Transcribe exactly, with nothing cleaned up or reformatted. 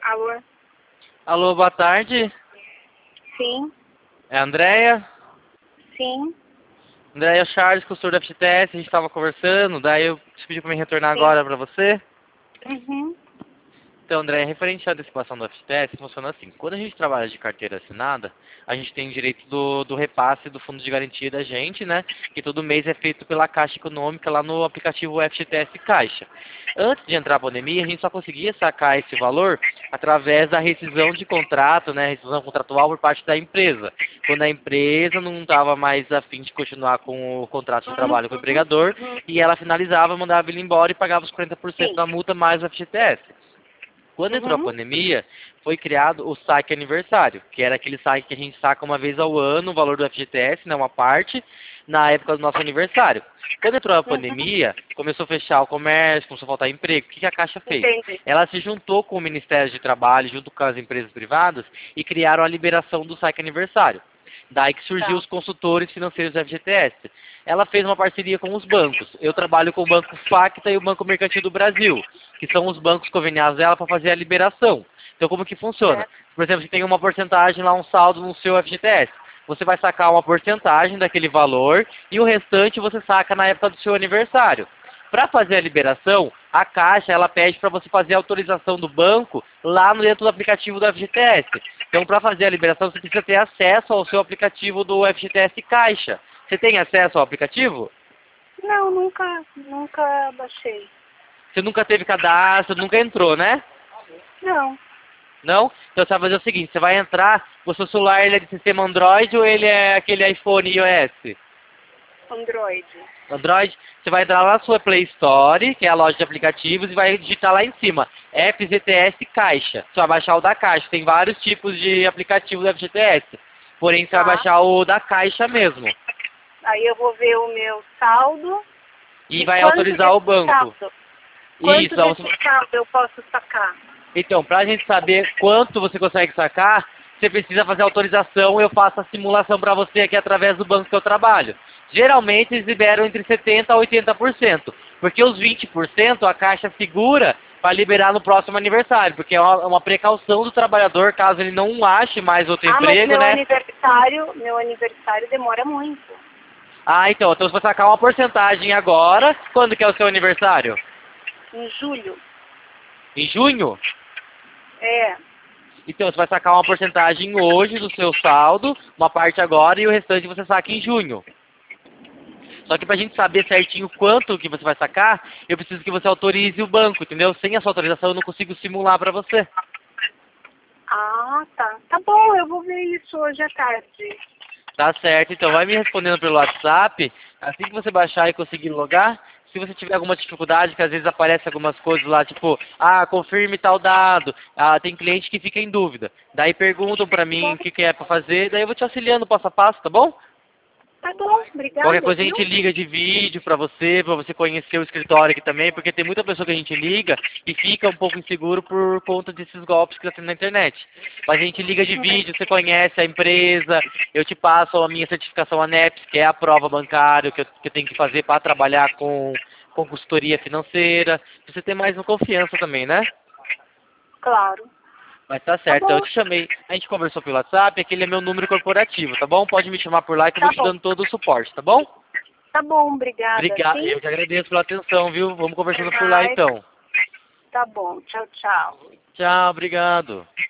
Alô? Alô, boa tarde. Sim, É a Andréia? sim, Andréia Charles, consultor da F G T S, a gente estava conversando, daí eu te pedi para me retornar sim. agora para você. Uhum. Então, André, referente à antecipação do F G T S, funciona assim. Quando a gente trabalha de carteira assinada, a gente tem direito do, do repasse do fundo de garantia da gente, né? Que todo mês é feito pela Caixa Econômica lá no aplicativo F G T S Caixa. Antes de entrar a pandemia, a gente só conseguia sacar esse valor através da rescisão de contrato, né? Rescisão contratual por parte da empresa. Quando a empresa não estava mais a fim de continuar com o contrato de Uhum. trabalho com o empregador, Uhum. e ela finalizava, mandava ele embora e pagava os quarenta por cento Sim. da multa mais o F G T S. Quando entrou a Uhum. pandemia, foi criado o saque aniversário, que era aquele saque que a gente saca uma vez ao ano, o valor do F G T S, né, uma parte, na época do nosso aniversário. Quando entrou a Uhum. pandemia, começou a fechar o comércio, começou a faltar emprego. O que que a Caixa fez? Entendi. Ela se juntou com o Ministério de Trabalho, junto com as empresas privadas, e criaram a liberação do saque aniversário. Daí que surgiu Tá. os consultores financeiros do F G T S. Ela fez uma parceria com os bancos. Eu trabalho com o Banco Facta e o Banco Mercantil do Brasil, que são os bancos conveniados dela para fazer a liberação. Então, como que funciona? Certo. Por exemplo, você tem uma porcentagem lá, um saldo no seu F G T S. Você vai sacar uma porcentagem daquele valor e o restante você saca na época do seu aniversário. Para fazer a liberação, a Caixa ela pede para você fazer a autorização do banco lá no dentro do aplicativo do F G T S. Então, para fazer a liberação, você precisa ter acesso ao seu aplicativo do F G T S Caixa. Você tem acesso ao aplicativo? Não, nunca, nunca baixei. Você nunca teve cadastro, nunca entrou, né? Não, Não? Então você vai fazer o seguinte, você vai entrar, o seu celular ele é de sistema Android ou ele é aquele iPhone iOS? Android. Android, você vai entrar lá na sua Play Store, que é a loja de aplicativos, e vai digitar lá em cima, F G T S Caixa. Você vai baixar o da Caixa, tem vários tipos de aplicativos do F G T S. Porém, você vai Tá. baixar o da Caixa mesmo. Aí eu vou ver o meu saldo E e vai quanto autorizar o desse banco. saldo, quanto Isso, aí você- desse saldo eu posso sacar? então, para a gente saber quanto você consegue sacar, você precisa fazer autorização, eu faço a simulação para você aqui através do banco que eu trabalho. Geralmente eles liberam entre setenta por cento a oitenta por cento, porque os vinte por cento a Caixa segura para liberar no próximo aniversário, porque é uma, uma precaução do trabalhador caso ele não ache mais outro Ah, mas emprego, meu né? aniversário, meu aniversário demora muito. Ah, então, então você vai sacar uma porcentagem agora. Quando que é o seu aniversário? Em julho. Em junho? É. Então, você vai sacar uma porcentagem hoje do seu saldo, uma parte agora e o restante você saca em junho. Só que pra gente saber certinho quanto que você vai sacar, eu preciso que você autorize o banco, entendeu? Sem a sua autorização eu não consigo simular pra você. Ah, tá. Tá bom, eu vou ver isso hoje à tarde. Tá certo, então vai me respondendo pelo WhatsApp, assim que você baixar e conseguir logar. Se você tiver alguma dificuldade, que às vezes aparece algumas coisas lá, tipo, ah, confirme tal dado, ah, tem cliente que fica em dúvida. Daí perguntam pra mim o que, que é pra fazer, daí eu vou te auxiliando passo a passo, tá bom? Tá bom, Qualquer obrigada, coisa a viu? gente liga de vídeo pra você, pra você conhecer o escritório aqui também, porque tem muita pessoa que a gente liga e fica um pouco inseguro por conta desses golpes que tá tendo na internet. Mas a gente liga de vídeo, você conhece a empresa, eu te passo a minha certificação ANEPS, que é a prova bancária que eu, que eu tenho que fazer para trabalhar com, com consultoria financeira. Você tem mais uma confiança também, né? Claro. Mas tá Tá certo, então bom, eu te chamei, a gente conversou pelo WhatsApp, aquele é meu número corporativo, tá bom? Pode me chamar por lá que eu vou tá te bom. dando todo o suporte, tá bom? Tá bom, obrigada, Obrigado, sim? eu que agradeço pela atenção, viu? Vamos Até conversando por lá mais. então. Tá bom, tchau, tchau. Tchau, obrigado.